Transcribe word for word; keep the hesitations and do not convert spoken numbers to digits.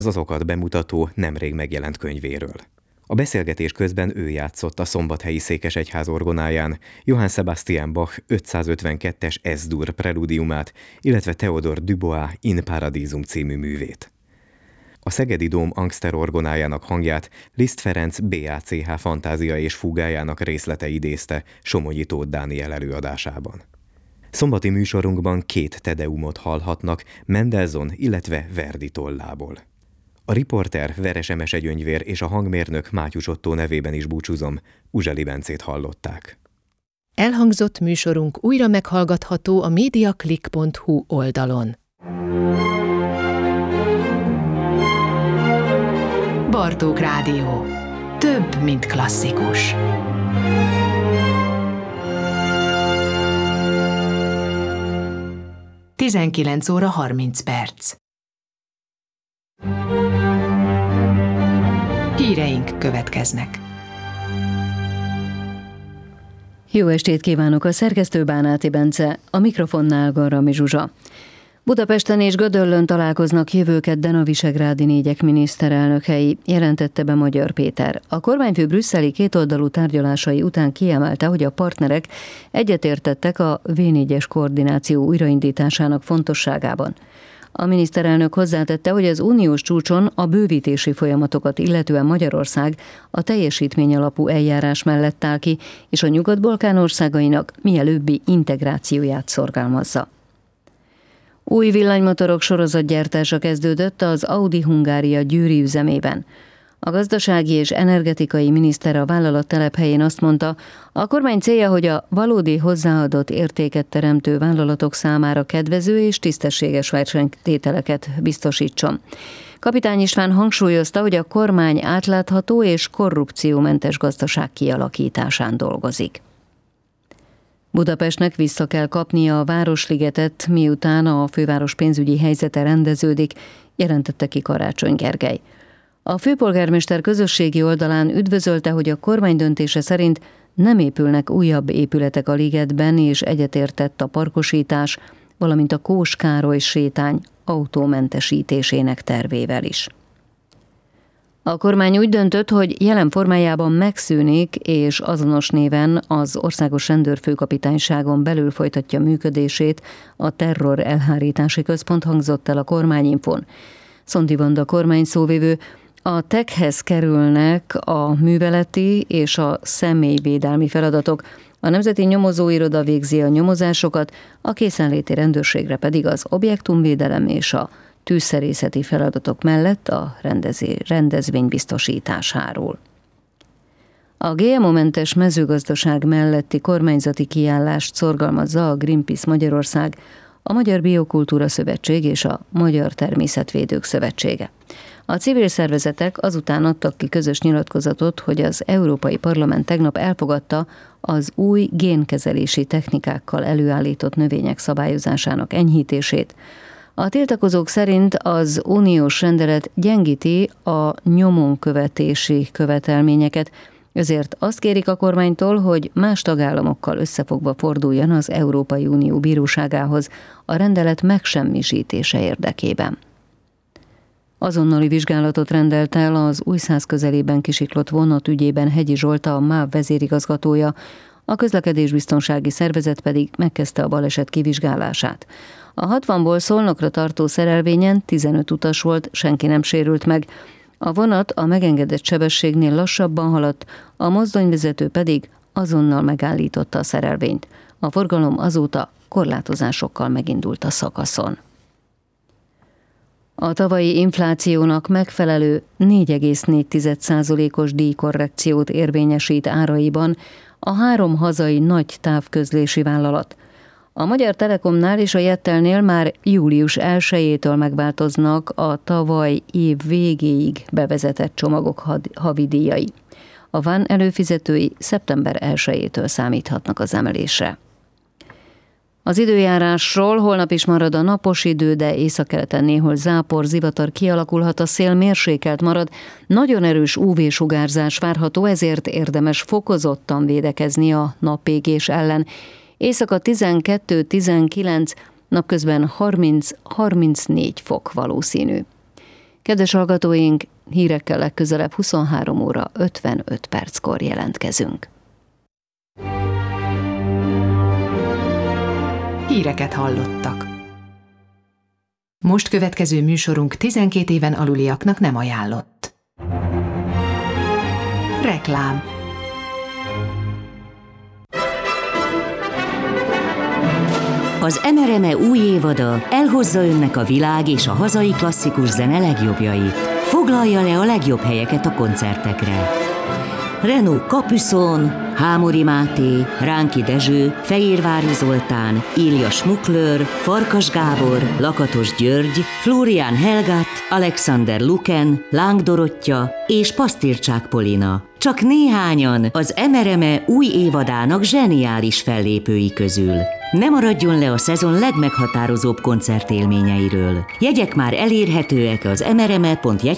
az azokat bemutató, nemrég megjelent könyvéről. A beszélgetés közben ő játszott a szombathelyi székesegyház orgonáján Johann Sebastian Bach ötszázötvenkettes Es-dur preludiumát, illetve Theodor Dubois In Paradisum című művét. A Szegedi Dóm Angster orgonájának hangját Liszt Ferenc bé á cé há fantázia és fúgájának részlete idézte Somogyi Tóth Dániel előadásában. Szombati műsorunkban két tedeumot hallhatnak Mendelssohn, illetve Verdi tollából. A riporter Veres Emese Gyöngyvér és a hangmérnök Mátyus Ottó nevében is búcsúzom, Uzseli Bencét hallották. Elhangzott műsorunk újra meghallgatható a mediaclick pont hu oldalon. Bartók Rádió. Több, mint klasszikus. tizenkilenc óra harminc perc. Híreink következnek. Jó estét kívánok, a szerkesztő Bánáti Bence, a mikrofonnál Garrami Zsuzsa. Budapesten és Gödöllön találkoznak jövő kedden a visegrádi négyek miniszterelnökei, jelentette be Magyar Péter. A kormányfő brüsszeli kétoldalú tárgyalásai után kiemelte, hogy a partnerek egyetértettek a vé négyes koordináció újraindításának fontosságában. A miniszterelnök hozzátette, hogy az uniós csúcson a bővítési folyamatokat illetően Magyarország a teljesítmény alapú eljárás mellett áll ki, és a Nyugat-Balkán országainak mielőbbi integrációját szorgalmazza. Új villanymotorok sorozatgyártása kezdődött az Audi Hungária győri üzemében. A gazdasági és energetikai miniszter a vállalat telephelyén azt mondta, a kormány célja, hogy a valódi hozzáadott értéket teremtő vállalatok számára kedvező és tisztességes versenytételeket biztosítson. Kapitány István hangsúlyozta, hogy a kormány átlátható és korrupciómentes gazdaság kialakításán dolgozik. Budapestnek vissza kell kapnia a Városligetet, miután a főváros pénzügyi helyzete rendeződik, jelentette ki Karácsony Gergely. A főpolgármester közösségi oldalán üdvözölte, hogy a kormány döntése szerint nem épülnek újabb épületek a ligetben, és egyetértett a parkosítás, valamint a Kós Károly sétány autómentesítésének tervével is. A kormány úgy döntött, hogy jelen formájában megszűnik, és azonos néven az Országos Rendőrfőkapitányságon belül folytatja működését a Terror Elhárítási Központ, hangzott el a kormányinfón. Szondi Vanda kormány szóvivő, a tekhez kerülnek a műveleti és a személyvédelmi feladatok, a Nemzeti Nyomozóiroda végzi a nyomozásokat, a készenléti rendőrségre pedig az objektumvédelem és a tűzszerészeti feladatok mellett a rendezvény biztosításáról. A gé em o-mentes mezőgazdaság melletti kormányzati kiállást szorgalmazza a Greenpeace Magyarország, a Magyar Biokultúra Szövetség és a Magyar Természetvédők Szövetsége. A civil szervezetek azután adtak ki közös nyilatkozatot, hogy az Európai Parlament tegnap elfogadta az új génkezelési technikákkal előállított növények szabályozásának enyhítését. A tiltakozók szerint az uniós rendelet gyengíti a nyomonkövetési követelményeket, ezért azt kérik a kormánytól, hogy más tagállamokkal összefogva forduljon az Európai Unió bíróságához a rendelet megsemmisítése érdekében. Azonnali vizsgálatot rendelt el az Újszász közelében kisiklott vonat ügyében Hegyi Zsolta, a MÁV vezérigazgatója, a közlekedésbiztonsági szervezet pedig megkezdte a baleset kivizsgálását. A hatvanból Szolnokra tartó szerelvényen tizenöt utas volt, senki nem sérült meg. A vonat a megengedett sebességnél lassabban haladt, a mozdonyvezető pedig azonnal megállította a szerelvényt. A forgalom azóta korlátozásokkal megindult a szakaszon. A tavalyi inflációnak megfelelő négy egész négy százalékos díjkorrekciót érvényesít áraiban a három hazai nagy távközlési vállalat. A Magyar Telekomnál és a Jettelnél már július elsejétől megváltoznak a tavaly év végéig bevezetett csomagok havidíjai. A van előfizetői szeptember elsejétől számíthatnak az emelésre. Az időjárásról: holnap is marad a napos idő, de északkeleten néhol zápor, zivatar kialakulhat, a szél mérsékelt marad, nagyon erős ú vé-sugárzás várható, ezért érdemes fokozottan védekezni a napégés ellen. Éjszaka tizenkettő-tizenkilenc, napközben harminc-harmincnégy fok valószínű. Kedves hallgatóink, hírekkel legközelebb huszonhárom óra ötvenöt perckor jelentkezünk. Híreket hallottak. Most következő műsorunk tizenkét éven aluliaknak nem ajánlott. Reklám. Az em er em e új évada elhozza önnek a világ és a hazai klasszikus zene legjobbjait. Foglalja le a legjobb helyeket a koncertekre. Renaud Capuçon, Hámori Máté, Ránki Dezső, Fehérvári Zoltán, Ilja Schmuckler, Farkas Gábor, Lakatos György, Florian Helgat, Alexander Luken, Láng Dorottya és Pasztircsák Polina. Csak néhányan az em er em e új évadának zseniális fellépői közül. Ne maradjon le a szezon legmeghatározóbb koncertélményeiről. Jegyek már elérhetőek az em er em e pont jegy